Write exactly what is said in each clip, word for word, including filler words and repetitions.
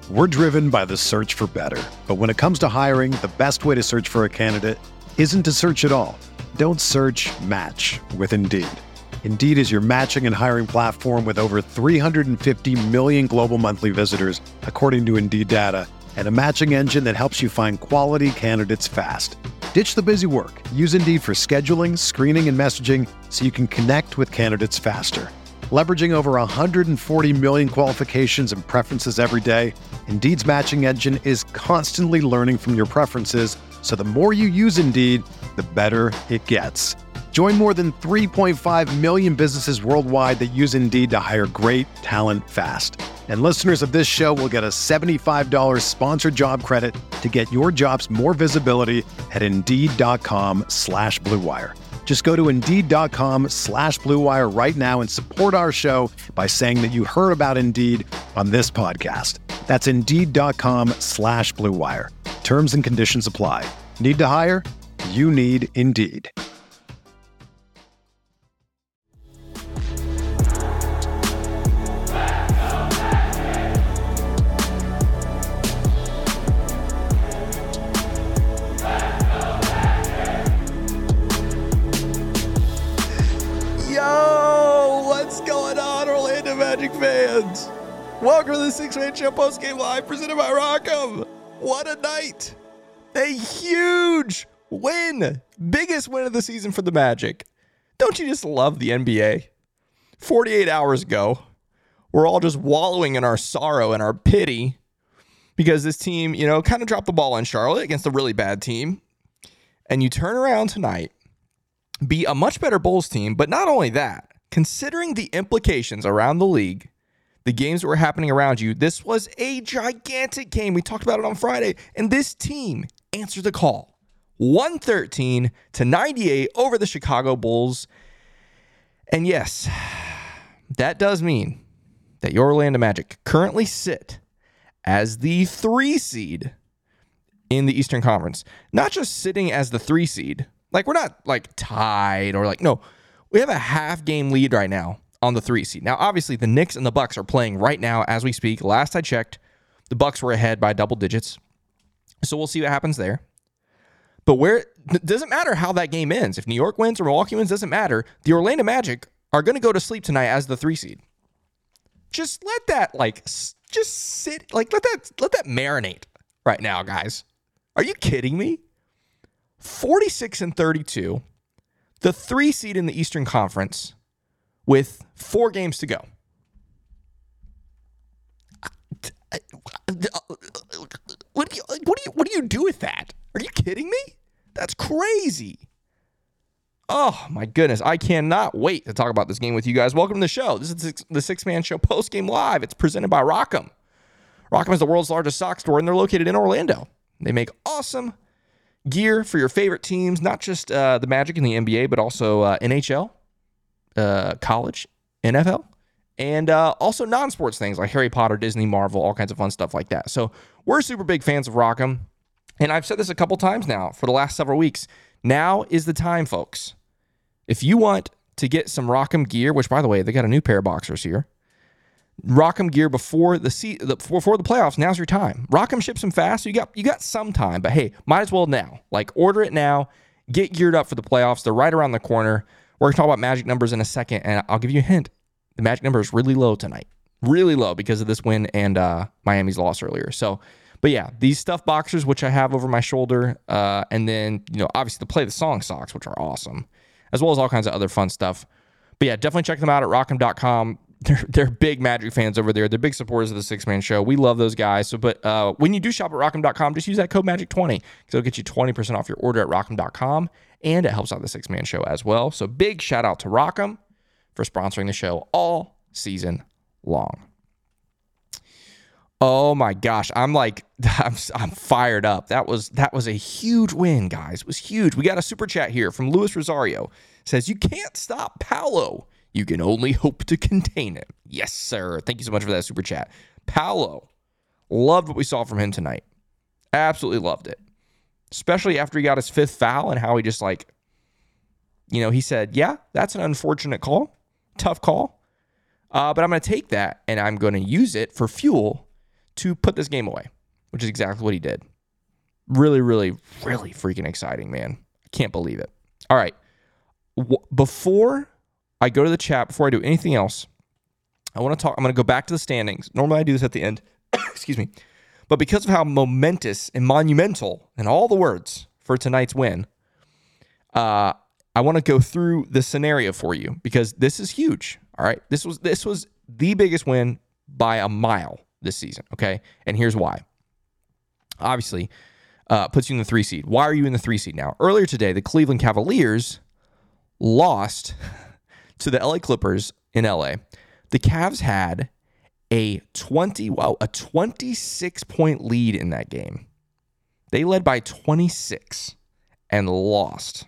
We're driven by the search for better. But when it comes to hiring, the best way to search for a candidate isn't to search at all. Don't search, match with Indeed. Indeed is your matching and hiring platform with over three hundred fifty million global monthly visitors, according to Indeed data, and a matching engine that helps you find quality candidates fast. Ditch the busy work. Use Indeed for scheduling, screening, and messaging so you can connect with candidates faster. Leveraging over one hundred forty million qualifications and preferences every day, Indeed's matching engine is constantly learning from your preferences, so the more you use Indeed, the better it gets. Join more than three point five million businesses worldwide that use Indeed to hire great talent fast. And listeners of this show will get a seventy-five dollars sponsored job credit to get your jobs more visibility at Indeed.com slash Blue Wire. Just go to Indeed.com slash Blue Wire right now and support our show by saying that you heard about Indeed on this podcast. That's Indeed.com slash Blue Wire. Terms and conditions apply. Need to hire? You need Indeed. Magic fans, welcome to the Six Man Show postgame live presented by Rock'em. What a night! A huge win, biggest win of the season for the Magic. Don't you just love the N B A? forty-eight hours ago, we're all just wallowing in our sorrow and our pity because this team, you know, kind of dropped the ball in Charlotte against a really bad team. And you turn around tonight, be a much better Bulls team, but not only that, considering the implications around the league, the games that were happening around you, this was a gigantic game. We talked about it on Friday, and this team answered the call. one thirteen to ninety-eight over the Chicago Bulls. And yes, that does mean that your Orlando Magic currently sit as the three seed in the Eastern Conference. Not just sitting as the three seed. Like, we're not, like, tied or, like, no. We have a half-game lead right now on the three seed. Now, obviously, the Knicks and the Bucks are playing right now as we speak. Last I checked, the Bucks were ahead by double digits. So we'll see what happens there. But where it doesn't matter how that game ends. If New York wins or Milwaukee wins, doesn't matter. The Orlando Magic are going to go to sleep tonight as the three seed. Just let that, like, just sit, like, let that, let that marinate right now, guys. Are you kidding me? forty-six and thirty-two. The three seed in the Eastern Conference with four games to go. What do you, what do you, what do you do with that? Are you kidding me? That's crazy. Oh, my goodness. I cannot wait to talk about this game with you guys. Welcome to the show. This is the Six Man Show post-game live. It's presented by Rock'em. Rock'em is the world's largest sock store, and they're located in Orlando. They make awesome gear for your favorite teams, not just uh, the Magic and the N B A, but also uh, N H L, uh, college, N F L, and uh, also non-sports things like Harry Potter, Disney, Marvel, all kinds of fun stuff like that. So we're super big fans of Rock'em, and I've said this a couple times now for the last several weeks. Now is the time, folks. If you want to get some Rock'em gear, which, by the way, they got a new pair of boxers here, Rock'em gear before the, se- the before the playoffs. Now's your time. Rock'em ships them fast, so you got you got some time. But hey, might as well now. Like, order it now. Get geared up for the playoffs. They're right around the corner. We're gonna talk about Magic numbers in a second, and I'll give you a hint. The Magic number is really low tonight, really low because of this win and uh, Miami's loss earlier. So, but yeah, these stuffed boxers, which I have over my shoulder, uh, and then you know, obviously the Play the Song socks, which are awesome, as well as all kinds of other fun stuff. But yeah, definitely check them out at Rock'em dot com. They're, they're big Magic fans over there. They're big supporters of the Six Man Show. We love those guys. So, but uh, when you do shop at Rock'em dot com, just use that code magic twenty because it'll get you twenty percent off your order at Rock'em dot com, and it helps out the Six Man Show as well. So big shout out to Rock'em for sponsoring the show all season long. Oh my gosh, I'm like, I'm, I'm fired up. That was that was a huge win, guys. It was huge. We got a super chat here from Luis Rosario. It says, you can't stop Paolo. You can only hope to contain him. Yes, sir. Thank you so much for that super chat. Paolo, loved what we saw from him tonight. Absolutely loved it. Especially after he got his fifth foul and how he just like, you know, he said, yeah, that's an unfortunate call. Tough call. Uh, but I'm going to take that and I'm going to use it for fuel to put this game away, which is exactly what he did. Really, really, really freaking exciting, man. I can't believe it. All right. W- before I go to the chat, before I do anything else, I want to talk. I'm going to go back to the standings. Normally I do this at the end. Excuse me. But because of how momentous and monumental and all the words for tonight's win, uh, I want to go through the scenario for you because this is huge. All right. This was this was the biggest win by a mile this season. Okay. And here's why. Obviously, uh, puts you in the three seed. Why are you in the three seed now? Earlier today, the Cleveland Cavaliers lost to the L A Clippers in L A. The Cavs had a twenty, wow, a twenty-six point lead in that game. They led by twenty-six and lost.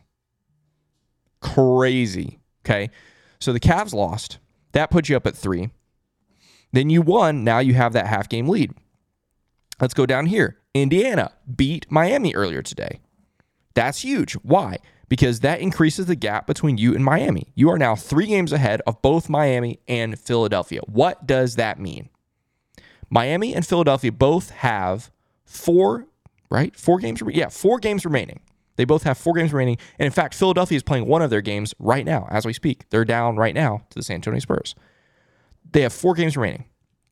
Crazy. Okay. So the Cavs lost. That puts you up at three. Then you won. Now you have that half game lead. Let's go down here. Indiana beat Miami earlier today. That's huge. Why? Because that increases the gap between you and Miami. You are now three games ahead of both Miami and Philadelphia. What does that mean? Miami and Philadelphia both have four, right? Four games. Yeah, four games remaining. They both have four games remaining. And in fact, Philadelphia is playing one of their games right now as we speak. They're down right now to the San Antonio Spurs. They have four games remaining.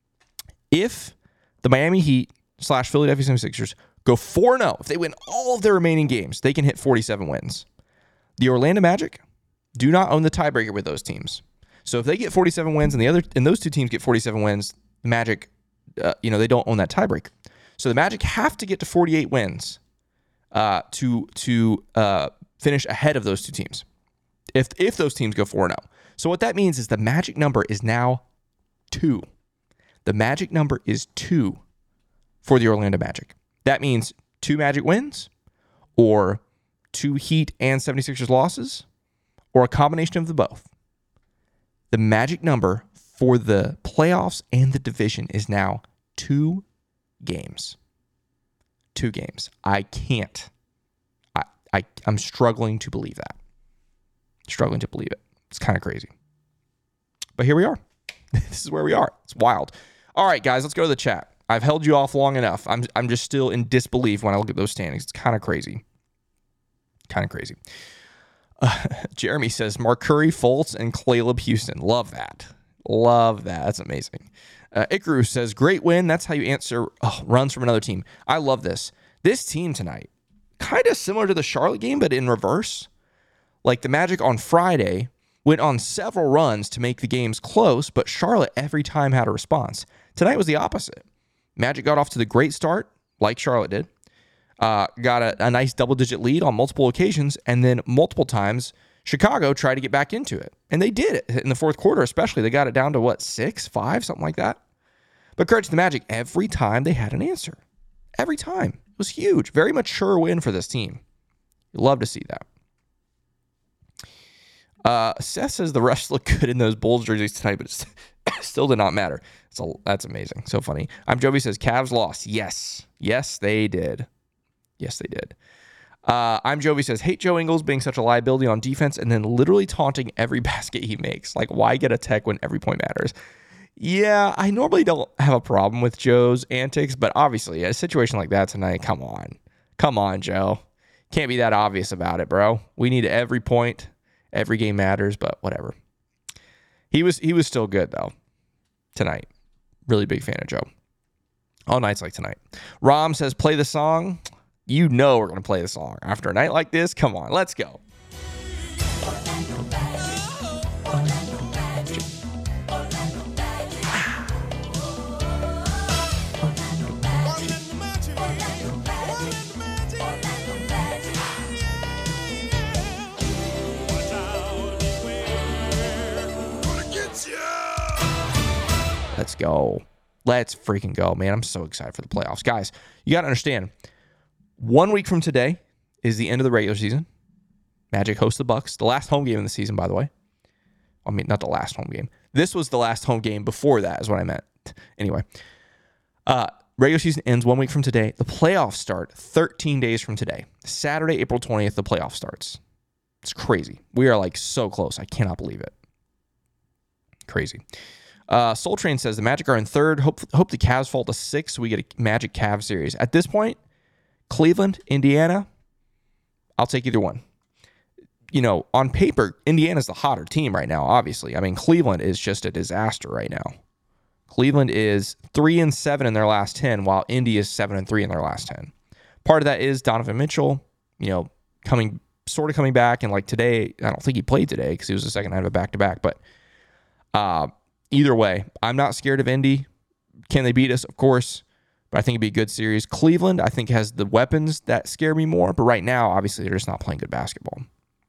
If the Miami Heat slash Philadelphia seventy-sixers go four and oh, if they win all of their remaining games, they can hit forty-seven wins. The Orlando Magic do not own the tiebreaker with those teams. So if they get forty-seven wins and the other and those two teams get forty-seven wins, the Magic, uh, you know, they don't own that tiebreaker. So the Magic have to get to forty-eight wins uh, to to uh, finish ahead of those two teams. If if those teams go four and oh. So what that means is the Magic number is now two. The Magic number is two for the Orlando Magic. That means two Magic wins or two Heat and seventy-sixers losses, or a combination of the both. The magic number for the playoffs and the division is now two games. Two games. I can't. I, I, I'm struggling to believe that. Struggling to believe it. It's kind of crazy. But here we are. This is where we are. It's wild. All right, guys, let's go to the chat. I've held you off long enough. I'm, I'm just still in disbelief when I look at those standings. It's kind of crazy. Kind of crazy. Uh, Jeremy says, Mark Curry, Fultz, and Caleb Houston. Love that. Love that. That's amazing. Uh, Ikaru says, great win. That's how you answer oh, runs from another team. I love this. This team tonight, kind of similar to the Charlotte game, but in reverse. Like the Magic on Friday went on several runs to make the games close, but Charlotte every time had a response. Tonight was the opposite. Magic got off to the great start, like Charlotte did. Uh, got a, a nice double-digit lead on multiple occasions, and then multiple times Chicago tried to get back into it. And they did it in the fourth quarter especially. They got it down to, what, six, five, something like that? But credit to the Magic, every time they had an answer. Every time. It was huge. Very mature win for this team. You love to see that. Uh, Seth says the refs look good in those Bulls jerseys tonight, but it still did not matter. So that's amazing. So funny. I'm Jovi says Cavs lost. Yes. Yes, they did. Yes, they did. Uh, I'm Jovi says, hate Joe Ingles being such a liability on defense and then literally taunting every basket he makes. Like, why get a tech when every point matters? Yeah, I normally don't have a problem with Joe's antics, but obviously, a situation like that tonight, come on. Come on, Joe. Can't be that obvious about it, bro. We need every point. Every game matters, but whatever. He was he was still good, though, tonight. Really big fan of Joe. All nights like tonight. Rom says, play the song. You know we're going to play the song. After a night like this, come on, let's go. Let's go. Let's freaking go, man. I'm so excited for the playoffs. Guys, you got to understand, one week from today is the end of the regular season. Magic hosts the Bucks. The last home game in the season, by the way. I mean, not the last home game. This was the last home game before that is what I meant. Anyway, uh, regular season ends one week from today. The playoffs start thirteen days from today. Saturday, April twentieth, the playoff starts. It's crazy. We are like so close. I cannot believe it. Crazy. Uh, Soul Train says the Magic are in third. Hope hope the Cavs fall to six so we get a Magic Cavs series. At this point, Cleveland, Indiana, I'll take either one. You know, on paper, Indiana's the hotter team right now, obviously. I mean, Cleveland is just a disaster right now. Cleveland is three and seven in their last ten, while Indy is seven and three in their last ten. Part of that is Donovan Mitchell, you know, coming sort of coming back, and like today, I don't think he played today because he was the second night of a back-to-back, but uh, either way, I'm not scared of Indy. Can they beat us? Of course, but I think it'd be a good series. Cleveland, I think, has the weapons that scare me more, but right now, obviously, they're just not playing good basketball.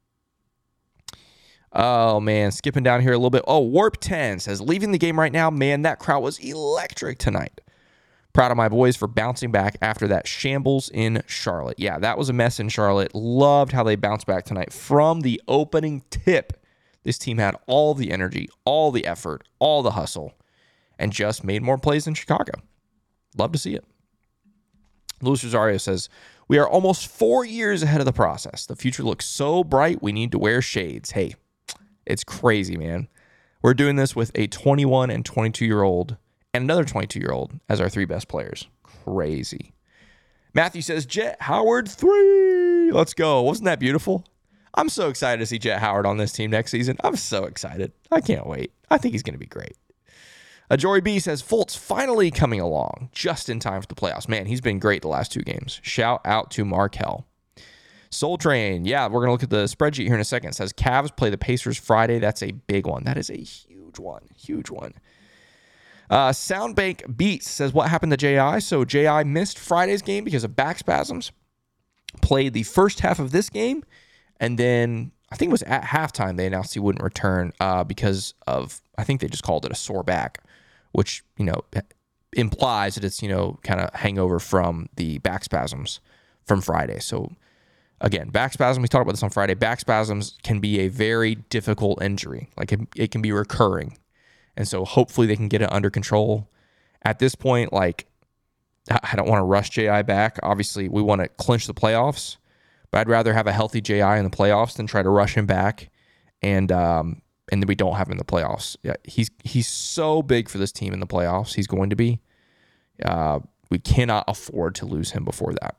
Oh, man, skipping down here a little bit. Oh, Warp ten says, leaving the game right now, man, that crowd was electric tonight. Proud of my boys for bouncing back after that shambles in Charlotte. Yeah, that was a mess in Charlotte. Loved how they bounced back tonight. From the opening tip, this team had all the energy, all the effort, all the hustle, and just made more plays than Chicago. Love to see it. Luis Rosario says, we are almost four years ahead of the process. The future looks so bright, we need to wear shades. Hey, it's crazy, man. We're doing this with a twenty-one and twenty-two-year-old and another twenty-two-year-old as our three best players. Crazy. Matthew says, Jet Howard three. Let's go. Wasn't that beautiful? I'm so excited to see Jet Howard on this team next season. I'm so excited. I can't wait. I think he's going to be great. Uh, Jory B says, Fultz finally coming along just in time for the playoffs. Man, he's been great the last two games. Shout out to Markel. Soul Train, yeah, we're going to look at the spreadsheet here in a second. It says Cavs play the Pacers Friday. That's a big one. That is a huge one. Huge one. Uh, Soundbank Beats says, what happened to J I? So J I missed Friday's game because of back spasms. Played the first half of this game. And then I think it was at halftime they announced he wouldn't return uh, because of, I think they just called it a sore back, which, you know, implies that it's, you know, kind of hangover from the back spasms from Friday. So again, back spasms, we talked about this on Friday. Back spasms can be a very difficult injury. Like it, it can be recurring. And so hopefully they can get it under control. At this point, like, I don't want to rush J I back. Obviously, we want to clinch the playoffs, but I'd rather have a healthy J I in the playoffs than try to rush him back and um, and then we don't have him in the playoffs. Yeah, he's he's so big for this team in the playoffs. He's going to be. Uh, we cannot afford to lose him before that.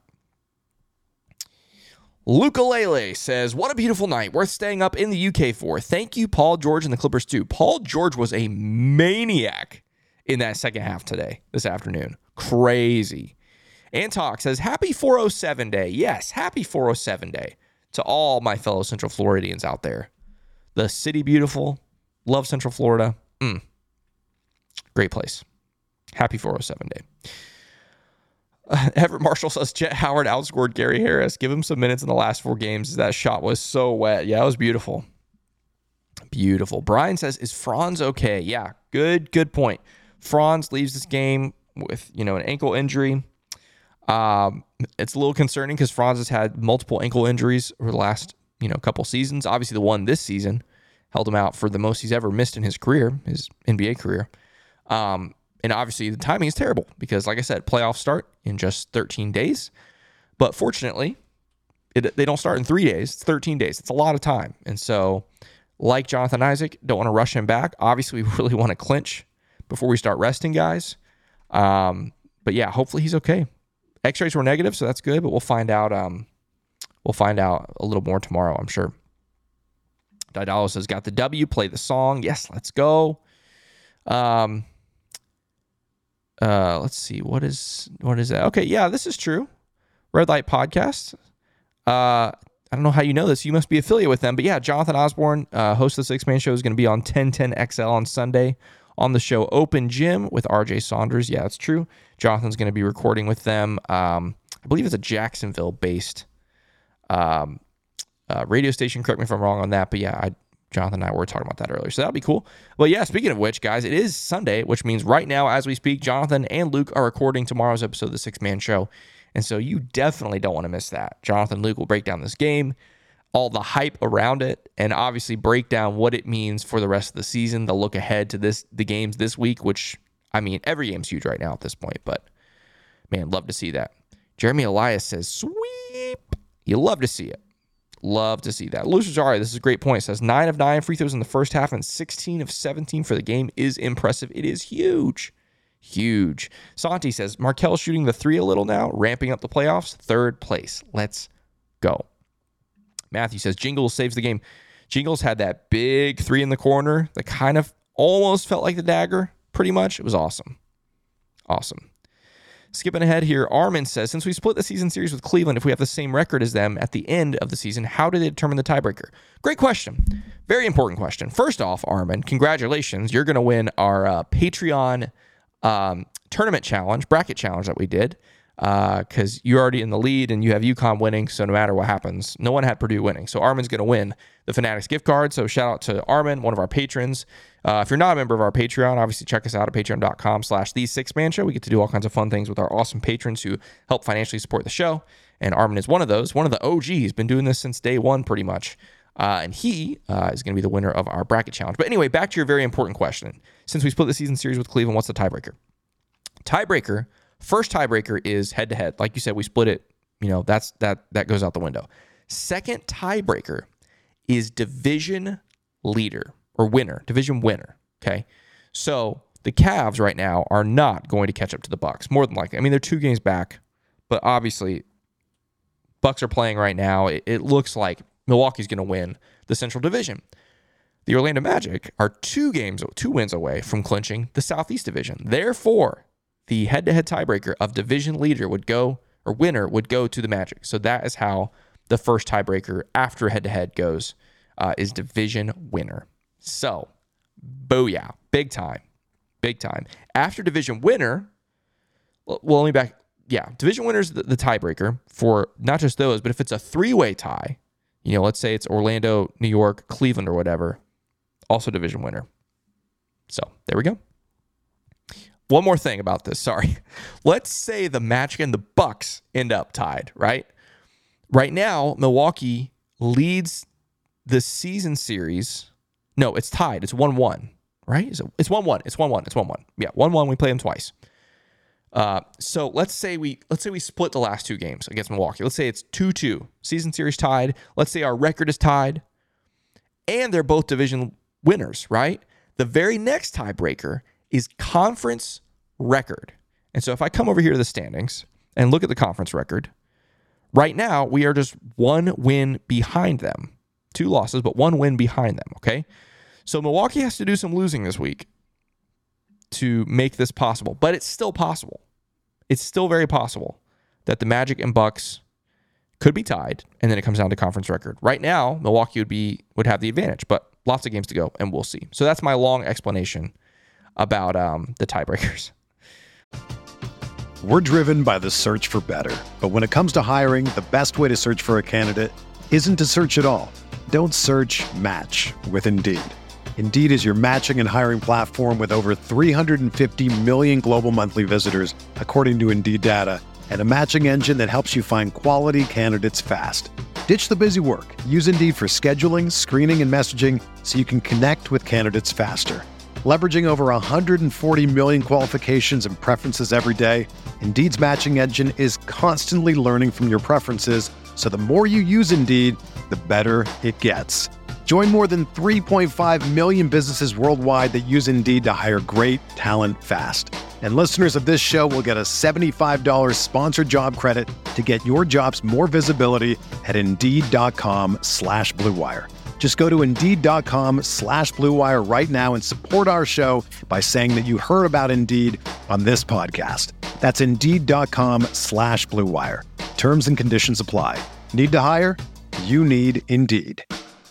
Luca Lele says, what a beautiful night. Worth staying up in the U K for. Thank you, Paul George and the Clippers too. Paul George was a maniac in that second half today, this afternoon. Crazy. Antok says, happy four oh seven day. Yes, happy four oh seven day to all my fellow Central Floridians out there. The city beautiful. Love Central Florida. Mm. Great place. Happy four oh seven day. Uh, Everett Marshall says, Jet Howard outscored Gary Harris. Give him some minutes in the last four games. That shot was so wet. Yeah, it was beautiful. Beautiful. Brian says, is Franz okay? Yeah, good, good point. Franz leaves this game with, you know, an ankle injury. Um, it's a little concerning because Franz has had multiple ankle injuries over the last, you know, couple seasons. Obviously, the one this season held him out for the most he's ever missed in his career, his N B A career. Um, And obviously, the timing is terrible because, like I said, playoffs start in just thirteen days. But fortunately, it, they don't start in three days. It's thirteen days. It's a lot of time. And so, like Jonathan Isaac, don't want to rush him back. Obviously, we really want to clinch before we start resting guys. Um, but yeah, hopefully he's okay. X-rays were negative, so that's good. But we'll find out. Um, we'll find out a little more tomorrow, I'm sure. Didalo says, got the W. Play the song. Yes, let's go. Um. Uh, let's see. What is what is that? Okay, yeah, this is true. Red Light Podcast. Uh, I don't know how you know this. You must be affiliated with them. But yeah, Jonathan Osborne, uh, host of the Six Man Show, is going to be on ten ten X L on Sunday on the show Open Gym with R J Saunders. Yeah, it's true. Jonathan's going to be recording with them. Um, I believe it's a Jacksonville-based um, uh, radio station. Correct me if I'm wrong on that. But yeah, I Jonathan and I were talking about that earlier, so that'll be cool. But yeah, speaking of which, guys, it is Sunday, which means right now, as we speak, Jonathan and Luke are recording tomorrow's episode of the Six Man Show, and so you definitely don't want to miss that. Jonathan and Luke will break down this game, all the hype around it, and obviously break down what it means for the rest of the season. They'll look ahead to this the games this week, which, I mean, every game's huge right now at this point, but man, love to see that. Jeremy Elias says, sweep. You love to see it. Love to see that. Lucius Ari, this is a great point. It says nine of nine free throws in the first half and sixteen of seventeen for the game is impressive. It is huge. Huge. Santi says, Markelle shooting the three a little now, ramping up the playoffs. Third place. Let's go. Matthew says, Jingles saves the game. Jingles had that big three in the corner that kind of almost felt like the dagger, pretty much. It was awesome. Awesome. Skipping ahead here, Armin says, since we split the season series with Cleveland, if we have the same record as them at the end of the season, how did they determine the tiebreaker? Great question. Very important question. First off, Armin, congratulations. You're going to win our uh, Patreon um, tournament challenge, bracket challenge that we did, because uh, you're already in the lead and you have UConn winning, so no matter what happens, no one had Purdue winning. So Armin's going to win the Fanatics gift card. So shout out to Armin, one of our patrons. Uh, if you're not a member of our Patreon, obviously check us out at patreon.com slash the six man show. We get to do all kinds of fun things with our awesome patrons who help financially support the show. And Armin is one of those, one of the O Gs, been doing this since day one pretty much. Uh, and he uh, is going to be the winner of our bracket challenge. But anyway, back to your very important question. Since we split the season series with Cleveland, what's the tiebreaker? Tiebreaker, first tiebreaker is head-to-head. Like you said, we split it. You know, that's that that goes out the window. Second tiebreaker is division leader or winner, division winner, okay? So the Cavs right now are not going to catch up to the Bucks, more than likely. I mean, they're two games back, but obviously Bucks are playing right now. It, it looks like Milwaukee's going to win the Central Division. The Orlando Magic are two games, two wins away from clinching the Southeast Division. Therefore, the head-to-head tiebreaker of division leader would go, or winner would go to the Magic. So that is how the first tiebreaker after head-to-head goes, uh, is division winner. So, booyah, big time, big time. After division winner, well, let me back, yeah, division winner is the, the tiebreaker for not just those, but if it's a three-way tie, you know, let's say it's Orlando, New York, Cleveland, or whatever, also division winner. So, there we go. One more thing about this, sorry. Let's say the Magic and the Bucks end up tied, right? Right now, Milwaukee leads the season series. No, it's tied. It's one one, right? It's one one. It's one one. It's one one. Yeah, one one. We play them twice. Uh, so let's say we let's say we split the last two games against Milwaukee. Let's say it's two two. Season series tied. Let's say our record is tied. And they're both division winners, right? The very next tiebreaker is conference record. And so if I come over here to the standings and look at the conference record, right now we are just one win behind them. Two losses, but one win behind them, okay? So Milwaukee has to do some losing this week to make this possible, but it's still possible. It's still very possible that the Magic and Bucks could be tied, and then it comes down to conference record. Right now, Milwaukee would be would have the advantage, but lots of games to go, and we'll see. So that's my long explanation about um, the tiebreakers. We're driven by the search for better. But when it comes to hiring, the best way to search for a candidate isn't to search at all. Don't search, match with Indeed. Indeed is your matching and hiring platform with over three hundred fifty million global monthly visitors, according to Indeed data, and a matching engine that helps you find quality candidates fast. Ditch the busy work. Use Indeed for scheduling, screening, and messaging so you can connect with candidates faster. Leveraging over one hundred forty million qualifications and preferences every day, Indeed's matching engine is constantly learning from your preferences, so the more you use Indeed, the better it gets. Join more than three point five million businesses worldwide that use Indeed to hire great talent fast. And listeners of this show will get a seventy-five dollars sponsored job credit to get your jobs more visibility at Indeed.com slash Blue Wire. Just go to Indeed.com slash Blue Wire right now and support our show by saying that you heard about Indeed on this podcast. That's Indeed.com slash Blue Wire. Terms and conditions apply. Need to hire? You need Indeed.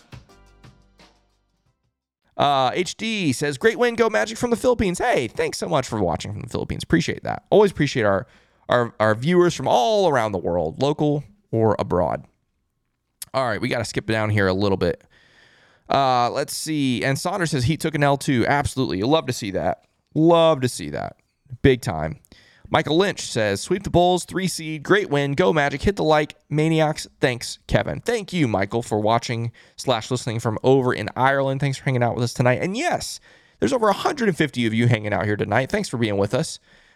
Uh, H D says, great win, go Magic from the Philippines. Hey, thanks so much for watching from the Philippines. Appreciate that. Always appreciate our, our, our viewers from all around the world, local or abroad. All right, we got to skip down here a little bit. Uh, let's see. And Saunders says Heat took an L two. Absolutely. You'll love to see that. Love to see that. Big time. Michael Lynch says, sweep the Bulls, three seed, great win, go Magic, hit the like, maniacs. Thanks, Kevin. Thank you, Michael, for watching slash listening from over in Ireland. Thanks for hanging out with us tonight. And yes, there's over one hundred fifty of you hanging out here tonight. Thanks for being with us.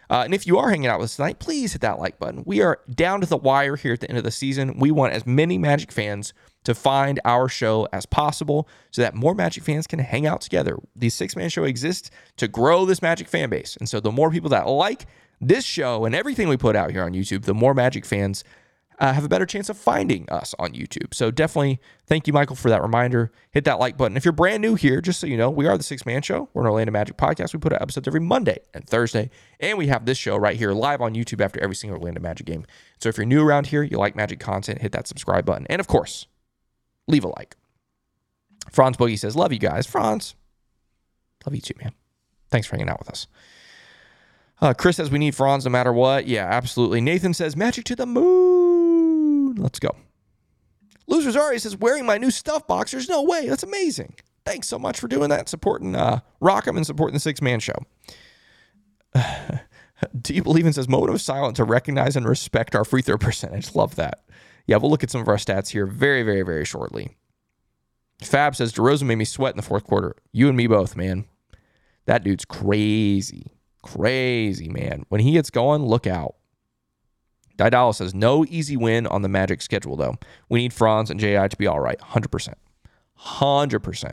Uh, and if you are hanging out with us tonight, please hit that like button. We are down to the wire here at the end of the season. We want as many Magic fans to find our show as possible so that more Magic fans can hang out together. The six-man show exists to grow this Magic fan base. And so the more people that like this show and everything we put out here on YouTube, the more Magic fans Uh, have a better chance of finding us on YouTube. So definitely thank you, Michael, for that reminder. Hit that like button. If you're brand new here, just so you know, we are the Six Man Show. We're an Orlando Magic podcast. We put out episodes every Monday and Thursday. And we have this show right here live on YouTube after every single Orlando Magic game. So if you're new around here, you like Magic content, hit that subscribe button. And of course, leave a like. Franz Boogie says, love you guys. Franz, love you too, man. Thanks for hanging out with us. Uh, Chris says we need Franz no matter what. Yeah, absolutely. Nathan says, Magic to the moon. Let's go. Losers Ari says, wearing my new stuff boxers. No way. That's amazing. Thanks so much for doing that, supporting uh, Rockham and supporting the Six Man Show. Uh, do you believe in says, moment of silence to recognize and respect our free throw percentage? Love that. Yeah, we'll look at some of our stats here very, very, very shortly. Fab says, DeRozan made me sweat in the fourth quarter. You and me both, man. That dude's crazy. Crazy, man. When he gets going, look out. Didala says, no easy win on the Magic schedule, though. We need Franz and J I to be all right. one hundred percent. one hundred percent.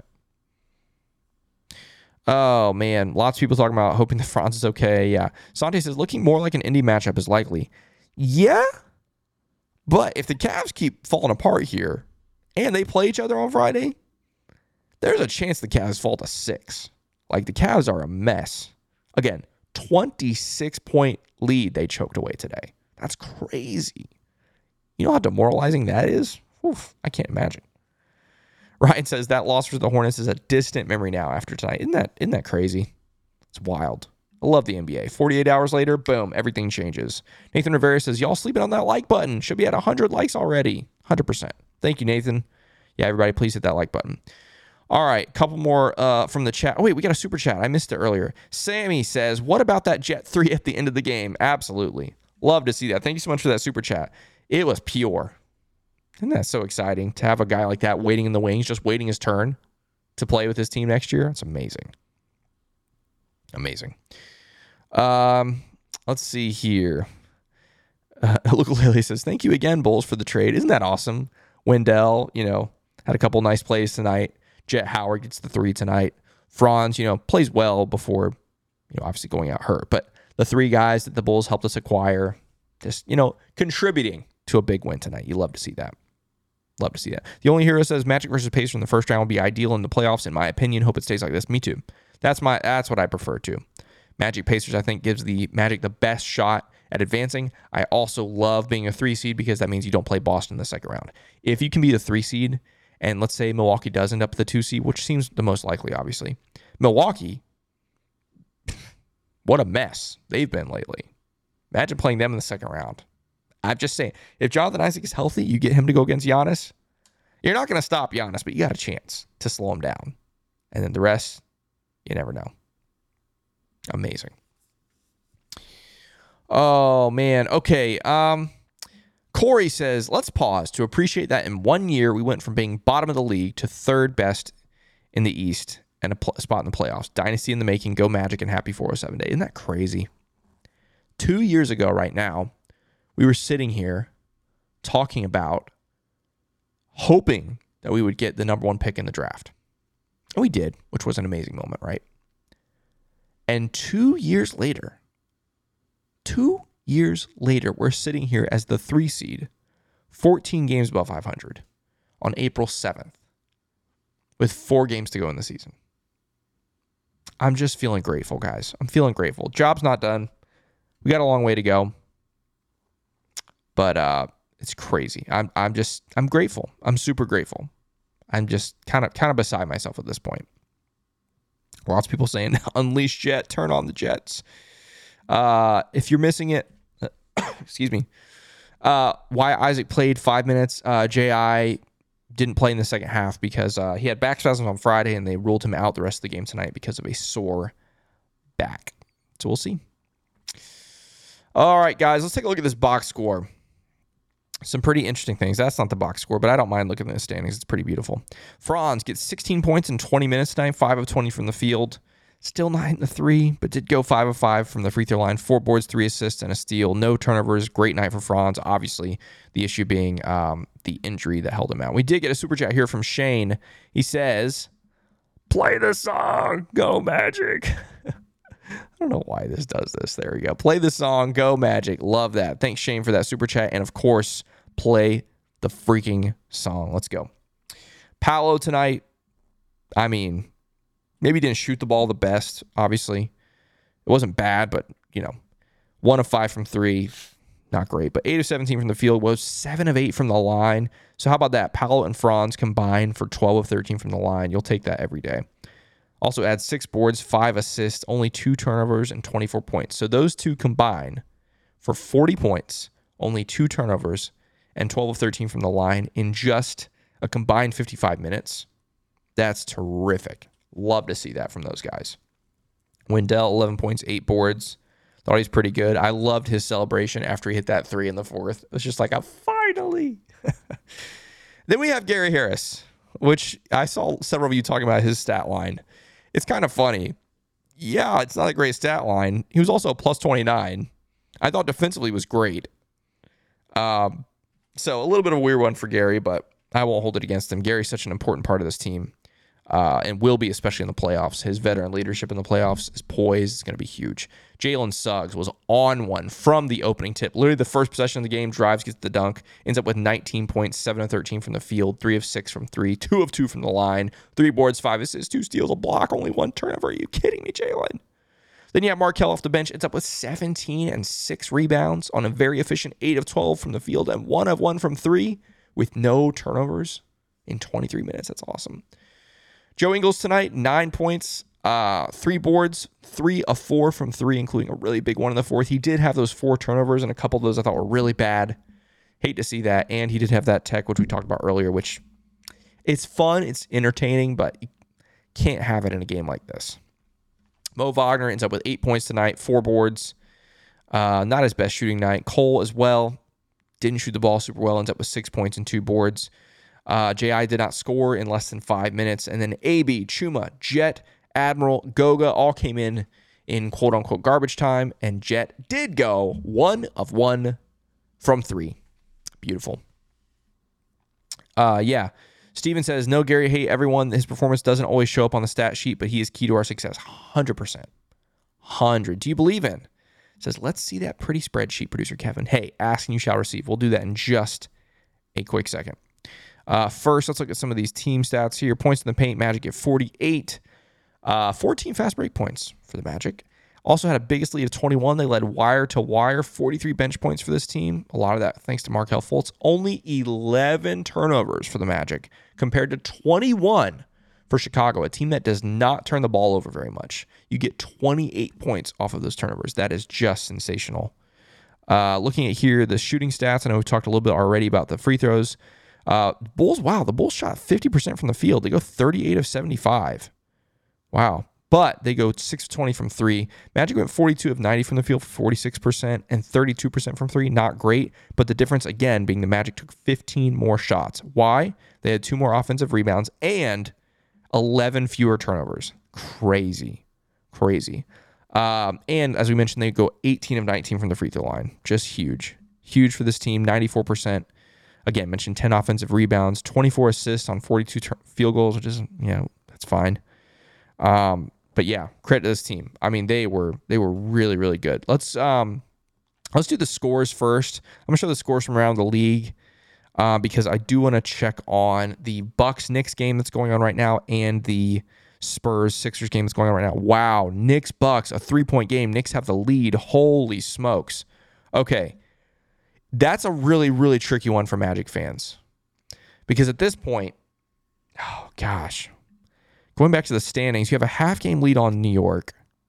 Oh, man. Lots of people talking about hoping that Franz is okay. Yeah. Sante says, looking more like an indie matchup is likely. Yeah. But if the Cavs keep falling apart here and they play each other on Friday, there's a chance the Cavs fall to six. Like, the Cavs are a mess. Again, twenty-six point lead they choked away today. That's crazy. You know how demoralizing that is? Oof, I can't imagine. Ryan says that loss for the Hornets is a distant memory now after tonight. Isn't that, isn't that crazy? It's wild. I love the N B A. forty-eight hours later, boom, everything changes. Nathan Rivera says, y'all sleeping on that like button. Should be at one hundred likes already. one hundred percent. Thank you, Nathan. Yeah, everybody, please hit that like button. All right, couple more uh, from the chat. Oh, wait, we got a super chat. I missed it earlier. Sammy says, what about that Jet three at the end of the game? Absolutely. Love to see that. Thank you so much for that super chat. It was pure. Isn't that so exciting to have a guy like that waiting in the wings, just waiting his turn to play with his team next year? It's amazing. Amazing. Um, let's see here. Uh, Lukulele says, thank you again, Bulls, for the trade. Isn't that awesome? Wendell, you know, had a couple nice plays tonight. Jet Howard gets the three tonight. Franz, you know, plays well before, you know, obviously going out hurt. But the three guys that the Bulls helped us acquire, just, you know, contributing to a big win tonight. You love to see that. Love to see that. The only hero says Magic versus Pacers in the first round will be ideal in the playoffs, in my opinion. Hope it stays like this. Me too. That's my. That's what I prefer too. Magic Pacers, I think, gives the Magic the best shot at advancing. I also love being a three seed because that means you don't play Boston in the second round. If you can be the three seed, and let's say Milwaukee does end up the two seed, which seems the most likely, obviously. Milwaukee, what a mess they've been lately. Imagine playing them in the second round. I'm just saying, if Jonathan Isaac is healthy, you get him to go against Giannis. You're not going to stop Giannis, but you got a chance to slow him down. And then the rest, you never know. Amazing. Oh, man. Okay. Um, Corey says, let's pause to appreciate that in one year we went from being bottom of the league to third best in the East and a pl- spot in the playoffs. Dynasty in the making. Go Magic and happy four oh seven day. Isn't that crazy? Two years ago right now, we were sitting here talking about hoping that we would get the number one pick in the draft. And we did, which was an amazing moment, right? And two years later, two years later, we're sitting here as the three seed, fourteen games above five hundred on April seventh with four games to go in the season. I'm just feeling grateful, guys. I'm feeling grateful. Job's not done. We got a long way to go. But uh, it's crazy. I'm I'm just I'm grateful. I'm super grateful. I'm just kind of kind of beside myself at this point. Lots of people saying, unleash Jet, turn on the Jets. Uh, if you're missing it, excuse me, uh, why Isaac played five minutes. Uh, J I didn't play in the second half because uh, he had back spasms on Friday and they ruled him out the rest of the game tonight because of a sore back. So we'll see. All right, guys, let's take a look at this box score. Some pretty interesting things. That's not the box score, but I don't mind looking at the standings. It's pretty beautiful. Franz gets sixteen points in twenty minutes tonight, five of twenty from the field, Still not hitting the three, but did go five of five from the free throw line. Four boards, three assists, and a steal. No turnovers. Great night for Franz. Obviously, the issue being um, the injury that held him out. We did get a super chat here from Shane. He says, play the song, Go Magic. I don't know why this does this. There we go. Play the song, Go Magic. Love that. Thanks, Shane, for that super chat. And, of course, play the freaking song. Let's go. Paolo tonight, I mean, maybe didn't shoot the ball the best, obviously. It wasn't bad, but, you know, one of five from three, not great. But eight of seventeen from the field, was seven of eight from the line. So how about that? Paolo and Franz combined for twelve of thirteen from the line. You'll take that every day. Also adds six boards, five assists, only two turnovers, and twenty-four points. So those two combine for forty points, only two turnovers, and twelve of thirteen from the line in just a combined fifty-five minutes. That's terrific. Love to see that from those guys. Wendell, eleven points, eight boards. Thought he's pretty good. I loved his celebration after he hit that three in the fourth. It's just like, a finally. Then we have Gary Harris, which I saw several of you talking about his stat line. It's kind of funny. Yeah, it's not a great stat line. He was also a plus twenty-nine. I thought defensively was great. Um, so a little bit of a weird one for Gary, but I won't hold it against him. Gary's such an important part of this team. Uh, and will be, especially in the playoffs. His veteran leadership in the playoffs is poised. It's going to be huge. Jalen Suggs was on one from the opening tip. Literally the first possession of the game, drives, gets the dunk, ends up with nineteen points, seven of thirteen from the field, three of six from three, two of two from the line, three boards, five assists, two steals, a block, only one turnover. Are you kidding me, Jalen? Then you have Markelle off the bench, ends up with seventeen and six rebounds on a very efficient eight of twelve from the field and one of one from three with no turnovers in twenty-three minutes. That's awesome. Joe Ingles tonight, nine points, uh, three boards, three of four from three, including a really big one in the fourth. He did have those four turnovers, and a couple of those I thought were really bad. Hate to see that. And he did have that tech, which we talked about earlier, which it's fun, it's entertaining, but you can't have it in a game like this. Mo Wagner ends up with eight points tonight, four boards. Uh, not his best shooting night. Cole as well. Didn't shoot the ball super well, ends up with six points and two boards. Uh, J I did not score in less than five minutes. And then A B, Chuma, Jet, Admiral, Goga all came in in quote-unquote garbage time. And Jet did go one of one from three. Beautiful. Uh, yeah. Steven says, no, Gary, hey, everyone. His performance doesn't always show up on the stat sheet, but he is key to our success. one hundred percent. one hundred. Do you believe in? Says, let's see that pretty spreadsheet, producer Kevin. Hey, ask and you shall receive. We'll do that in just a quick second. Uh, first, let's look at some of these team stats here. Points in the paint, Magic at forty-eight. Uh, fourteen fast break points for the Magic. Also had a biggest lead of twenty-one. They led wire to wire. forty-three bench points for this team. A lot of that thanks to Markelle Fultz. Only eleven turnovers for the Magic compared to twenty-one for Chicago, a team that does not turn the ball over very much. You get twenty-eight points off of those turnovers. That is just sensational. Uh, looking at here, the shooting stats. I know we've talked a little bit already about the free throws. Uh, Bulls, wow, the Bulls shot fifty percent from the field. They go thirty-eight of seventy-five. Wow. But they go six of twenty from three. Magic went forty-two of ninety from the field for forty-six percent and thirty-two percent from three. Not great. But the difference, again, being the Magic took fifteen more shots. Why? They had two more offensive rebounds and eleven fewer turnovers. Crazy. Crazy. Um, and as we mentioned, they go eighteen of nineteen from the free throw line. Just huge. Huge for this team. ninety-four percent. Again, mentioned ten offensive rebounds, twenty-four assists on forty-two ter- field goals, which is, you know, that's fine. Um, but yeah, credit to this team. I mean, they were they were really, really good. Let's um, let's do the scores first. I'm gonna show the scores from around the league uh, because I do want to check on the Bucks Knicks game that's going on right now and the Spurs Sixers game that's going on right now. Wow, Knicks Bucks, a three point game. Knicks have the lead. Holy smokes. Okay. That's a really, really tricky one for Magic fans. Because at this point, oh gosh, going back to the standings, you have a half game lead on New York.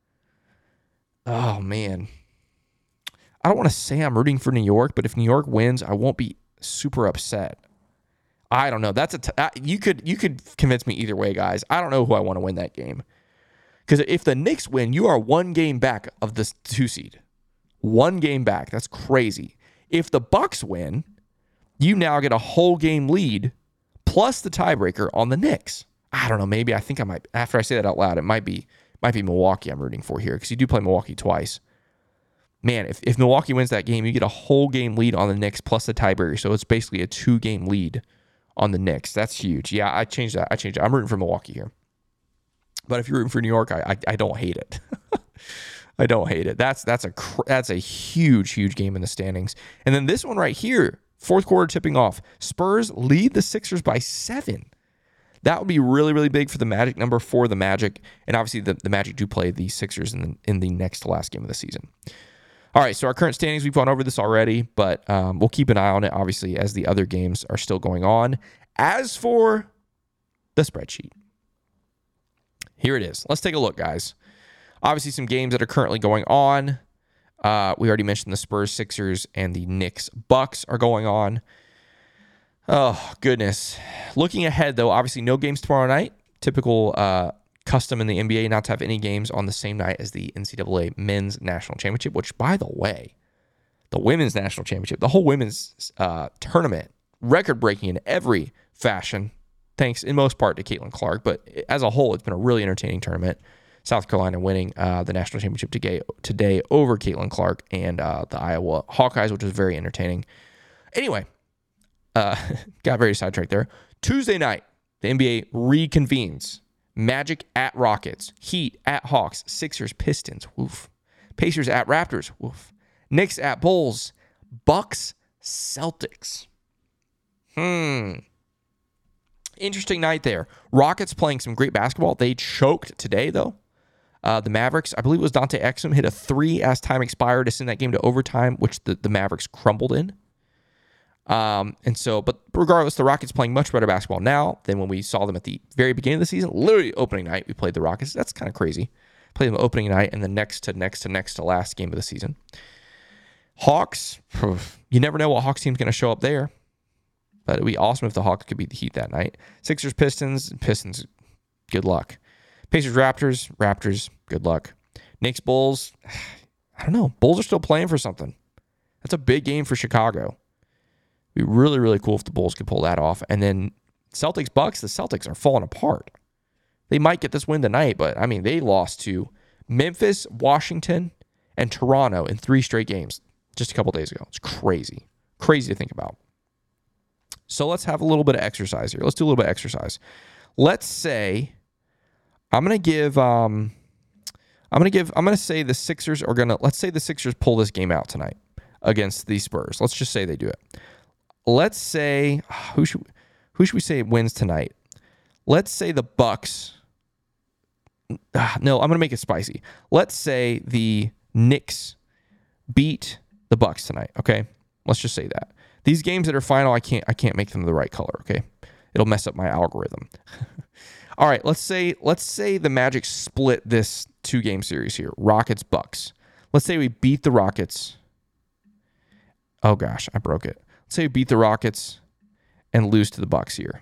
Oh man. I don't want to say I'm rooting for New York, but if New York wins, I won't be super upset. I don't know. That's a t- you could you could convince me either way, guys. I don't know who I want to win that game. Because if the Knicks win, you are one game back of the two seed. One game back. That's crazy. If the Bucks win, you now get a whole game lead plus the tiebreaker on the Knicks. I don't know. Maybe I think I might, after I say that out loud, it might be might be Milwaukee I'm rooting for here because you do play Milwaukee twice. Man, if, if Milwaukee wins that game, you get a whole game lead on the Knicks plus the tiebreaker. So it's basically a two-game lead on the Knicks. That's huge. Yeah, I changed that. I changed it. I'm rooting for Milwaukee here. But if you're rooting for New York, I I, I don't hate it. I don't hate it. That's that's a that's a huge, huge game in the standings. And then this one right here, fourth quarter tipping off. Spurs lead the Sixers by seven. That would be really, really big for the Magic, number four, the Magic. And obviously the, the Magic do play the Sixers in the, in the next to last game of the season. All right, so our current standings, we've gone over this already, but um, we'll keep an eye on it, obviously, as the other games are still going on. As for the spreadsheet, here it is. Let's take a look, guys. Obviously, some games that are currently going on. Uh, we already mentioned the Spurs, Sixers, and the Knicks, Bucks are going on. Oh, goodness. Looking ahead, though, obviously no games tomorrow night. Typical uh, custom in the N B A not to have any games on the same night as the N C double A Men's National Championship, which, by the way, the Women's National Championship, the whole women's uh, tournament, record-breaking in every fashion, thanks in most part to Caitlin Clark. But as a whole, it's been a really entertaining tournament. South Carolina winning uh, the national championship today, today over Caitlin Clark and uh, the Iowa Hawkeyes, which was very entertaining. Anyway, uh, got very sidetracked there. Tuesday night, the N B A reconvenes. Magic at Rockets, Heat at Hawks, Sixers, Pistons, woof. Pacers at Raptors, woof. Knicks at Bulls, Bucks, Celtics. Hmm. Interesting night there. Rockets playing some great basketball. They choked today, though. Uh, the Mavericks, I believe it was Dante Exum, hit a three as time expired to send that game to overtime, which the, the Mavericks crumbled in. Um, and so, but regardless, the Rockets playing much better basketball now than when we saw them at the very beginning of the season. Literally opening night, we played the Rockets. That's kind of crazy. Played them opening night and the next to next to next to last game of the season. Hawks, you never know what Hawks team's going to show up there. But it'd be awesome if the Hawks could beat the Heat that night. Sixers, Pistons, Pistons, good luck. Pacers, Raptors, Raptors, good luck. Knicks, Bulls, I don't know. Bulls are still playing for something. That's a big game for Chicago. It'd be really, really cool if the Bulls could pull that off. And then Celtics, Bucks, the Celtics are falling apart. They might get this win tonight, but I mean, they lost to Memphis, Washington, and Toronto in three straight games just a couple days ago. It's crazy. Crazy to think about. So let's have a little bit of exercise here. Let's do a little bit of exercise. Let's say I'm gonna give um I'm gonna give I'm gonna say the Sixers are gonna let's say the Sixers pull this game out tonight against the Spurs. Let's just say they do it. Let's say who should who should we say wins tonight? Let's say the Bucks. Uh, no, I'm gonna make it spicy. Let's say the Knicks beat the Bucks tonight. Okay, let's just say that. These games that are final, I can't I can't make them the right color, okay? It'll mess up my algorithm. All right, let's say let's say the Magic split this two-game series here. Rockets, Bucks. Let's say we beat the Rockets. Oh gosh, I broke it. Let's say we beat the Rockets and lose to the Bucks here.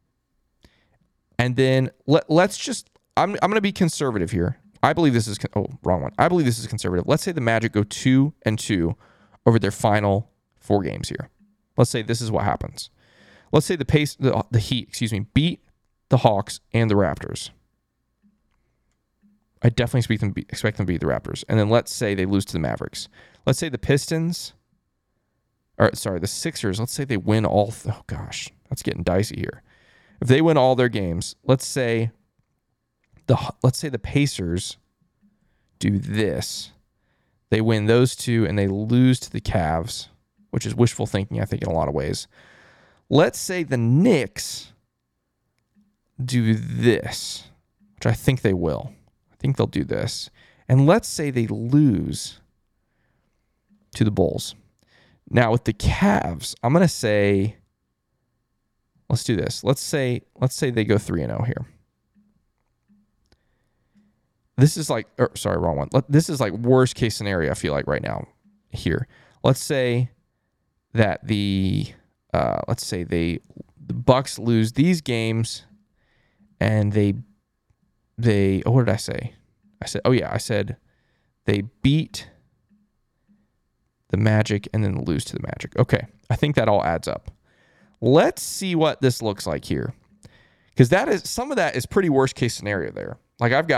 And then let, let's just I'm I'm going to be conservative here. I believe this is oh, wrong one. I believe this is conservative. Let's say the Magic go two and two over their final four games here. Let's say this is what happens. Let's say the pace, the, the Heat, excuse me, beat the Hawks and the Raptors. I definitely expect them, expect them to beat the Raptors. And then let's say they lose to the Mavericks. Let's say the Pistons, or sorry, the Sixers, let's say they win all, oh gosh, that's getting dicey here. If they win all their games, let's say the let's say the Pacers do this. They win those two and they lose to the Cavs, which is wishful thinking, I think, in a lot of ways. Let's say the Knicks do this, which I think they will. I think they'll do this. And let's say they lose to the Bulls. Now, with the Cavs, I'm going to say, let's do this. Let's say, let's say they go three and oh here. This is like, or, sorry, wrong one. This is like worst case scenario, I feel like, right now here. Let's say that the uh, let's say they the Bucks lose these games, and they they oh what did I say? I said oh yeah I said they beat the Magic and then lose to the Magic. Okay, I think that all adds up. Let's see what this looks like here, because that is some of that is pretty worst case scenario there. Like I've got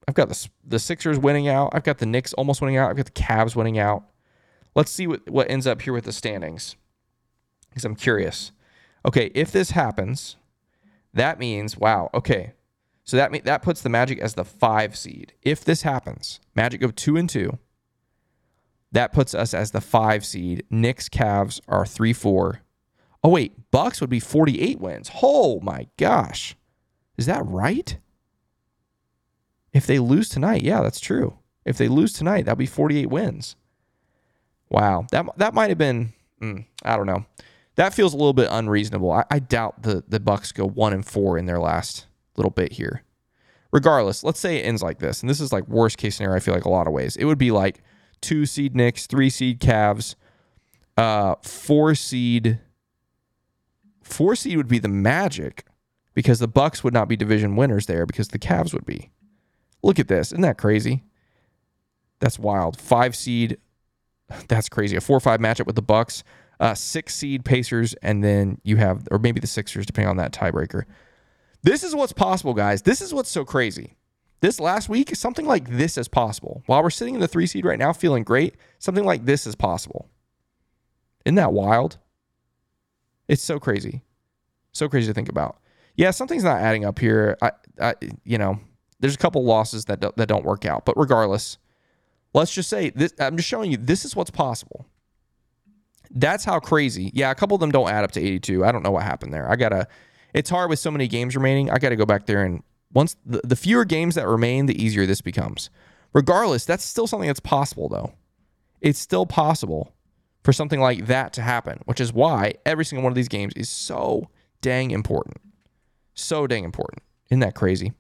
I've got the, the Sixers winning out. I've got the Knicks almost winning out. I've got the Cavs winning out. Let's see what, what ends up here with the standings, because I'm curious. Okay, if this happens, that means, wow, okay. So that mean, that puts the Magic as the five seed. If this happens, Magic go two and two. That puts us as the five seed. Knicks, Cavs are three, four. Oh wait, Bucks would be forty-eight wins. Oh my gosh, is that right? If they lose tonight, yeah, that's true. If they lose tonight, that'll be forty-eight wins. Wow, that that might have been. Mm, I don't know. That feels a little bit unreasonable. I, I doubt the the Bucks go one and four in their last little bit here. Regardless, let's say it ends like this, and this is like worst case scenario. I feel like a lot of ways it would be like two seed Knicks, three seed Cavs, uh, four seed. Four seed would be the Magic, because the Bucks would not be division winners there because the Cavs would be. Look at this, isn't that crazy? That's wild. Five seed, that's crazy. A four five matchup with the Bucks. Uh, six seed Pacers, and then you have, or maybe the Sixers, depending on that tiebreaker. This is what's possible, guys. This is what's so crazy. This last week, something like this is possible. While we're sitting in the three seed right now, feeling great, something like this is possible. Isn't that wild? It's so crazy. So crazy to think about. Yeah, something's not adding up here. I, I you know, there's a couple losses that don't, that don't work out. But regardless, let's just say, this, I'm just showing you, this is what's possible. That's how crazy. Yeah, a couple of them don't add up to eighty-two. I don't know what happened there. I got to, it's hard with so many games remaining. I got to go back there, and once the, the fewer games that remain, the easier this becomes. Regardless, that's still something that's possible, though. It's still possible for something like that to happen, which is why every single one of these games is so dang important. So dang important. Isn't that crazy?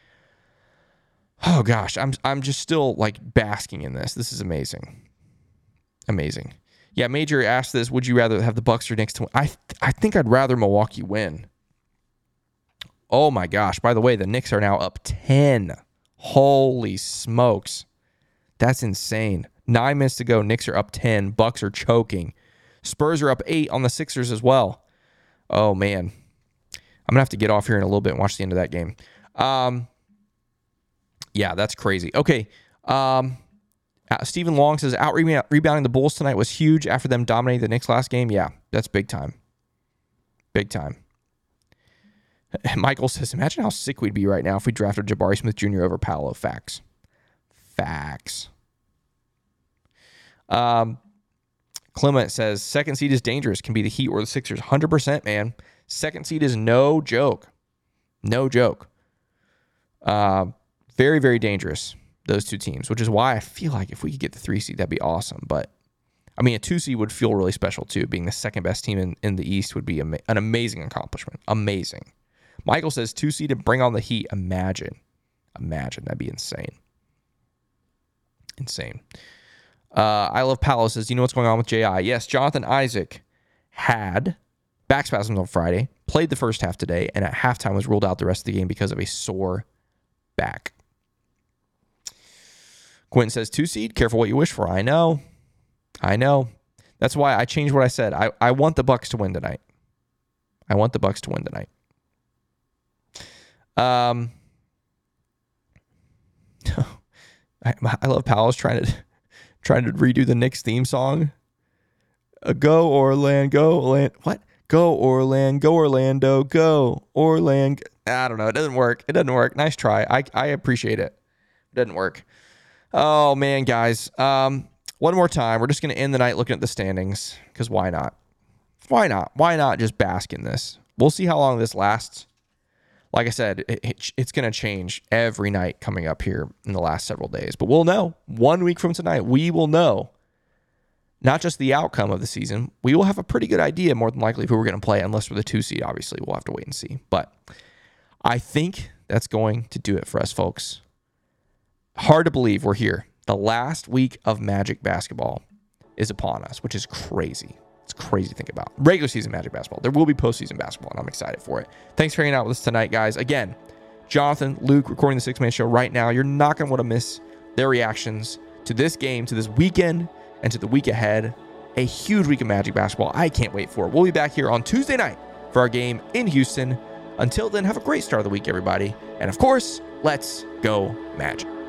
Oh gosh, I'm I'm just still like basking in this. This is amazing. Amazing. Yeah, Major asked this, would you rather have the Bucks or Knicks to win? I, th- I think I'd rather Milwaukee win. Oh my gosh, by the way, the Knicks are now up ten. Holy smokes. That's insane. Nine minutes to go, Knicks are up ten. Bucks are choking. Spurs are up eight on the Sixers as well. Oh man. I'm going to have to get off here in a little bit and watch the end of that game. Um, yeah, that's crazy. Okay. Um, Uh, Stephen Long says, out rebounding the Bulls tonight was huge after them dominating the Knicks last game. Yeah, that's big time. Big time. Michael says, imagine how sick we'd be right now if we drafted Jabari Smith Junior over Paolo. Facts. Facts. Um, Clement says, second seed is dangerous. Can be the Heat or the Sixers. one hundred percent, man. Second seed is no joke. No joke. Uh, very, very dangerous. Those two teams, which is why I feel like if we could get the three seed, that'd be awesome. But I mean, a two seed would feel really special too. Being the second best team in, in the East would be ama- an amazing accomplishment. Amazing. Michael says two seed and bring on the Heat. Imagine, imagine that'd be insane. Insane. Uh, I love Paolo says, you know what's going on with J I? Yes, Jonathan Isaac had back spasms on Friday, played the first half today, and at halftime was ruled out the rest of the game because of a sore back. Quentin says, two seed, careful what you wish for. I know. I know. That's why I changed what I said. I, I want the Bucks to win tonight. I want the Bucks to win tonight. Um, I, I love Paolo's trying to trying to redo the Knicks theme song. Uh, go Orlando, go Orlando. What? Go Orlando, go Orlando, go Orlando. I don't know. It doesn't work. It doesn't work. Nice try. I I appreciate it. It doesn't work. Oh, man, guys. Um, one more time. We're just going to end the night looking at the standings, because why not? Why not? Why not just bask in this? We'll see how long this lasts. Like I said, it, it, it's going to change every night coming up here in the last several days. But we'll know. One week from tonight, we will know not just the outcome of the season. We will have a pretty good idea, more than likely, of who we're going to play, unless we're the two seed, obviously. We'll have to wait and see. But I think that's going to do it for us, folks. Hard to believe we're here. The last week of Magic basketball is upon us, which is crazy. It's crazy to think about. Regular season Magic basketball. There will be postseason basketball, and I'm excited for it. Thanks for hanging out with us tonight, guys. Again, Jonathan, Luke, recording the Six Man Show right now. You're not going to want to miss their reactions to this game, to this weekend, and to the week ahead. A huge week of Magic basketball. I can't wait for it. We'll be back here on Tuesday night for our game in Houston Until then, have a great start of the week, everybody. And of course, let's go Magic.